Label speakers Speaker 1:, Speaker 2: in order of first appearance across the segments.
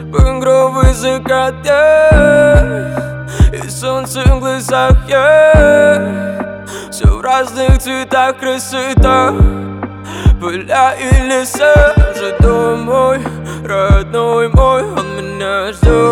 Speaker 1: Багровый закат, и солнце в глазах, все в разных цветах, красота. Поля и леса, уже дом мой, родной мой. Он меня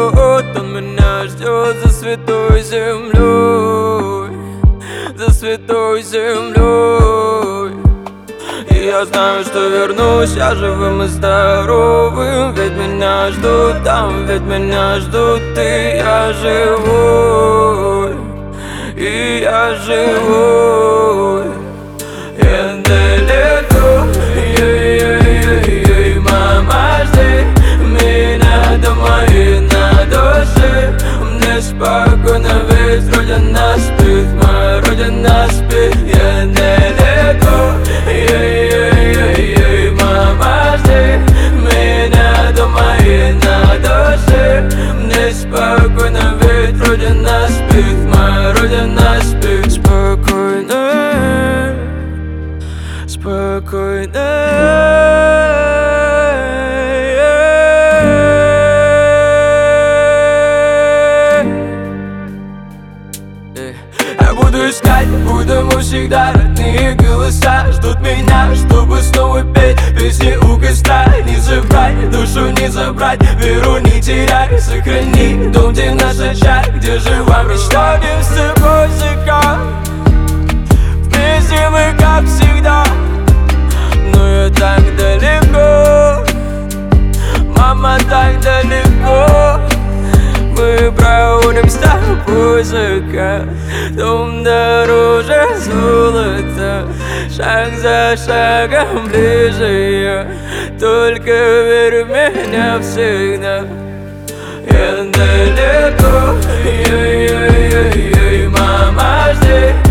Speaker 1: ждет за святой землей, за святой землей. И я знаю, что вернусь я живым и здоровым, ведь меня ждут там, ведь меня ждут, и я живой, и я живой. И далеко, мама, жди меня дома и на душе. Мне спокойно, ведь родина спит, моя родина спит. Я далеко, мама, жди меня дома и на душе. Мне спокойно, ведь родина спит, моя родина спит. Спокойно, спокойно. Я буду искать, буду всегда родные голоса. Ждут меня, чтобы снова петь песни у костра. Не забрать, душу не забрать, веру не теряй. Сохрани дом, где наш очаг, где жива мечта. Где с тобой закат, вместе мы как всегда. Но я так далеко, мама, так далеко. Мы проводим с тобой закат, дом дороже золота. Шаг за шагом ближе я, только верь в меня всегда. Я далеко, мама, жди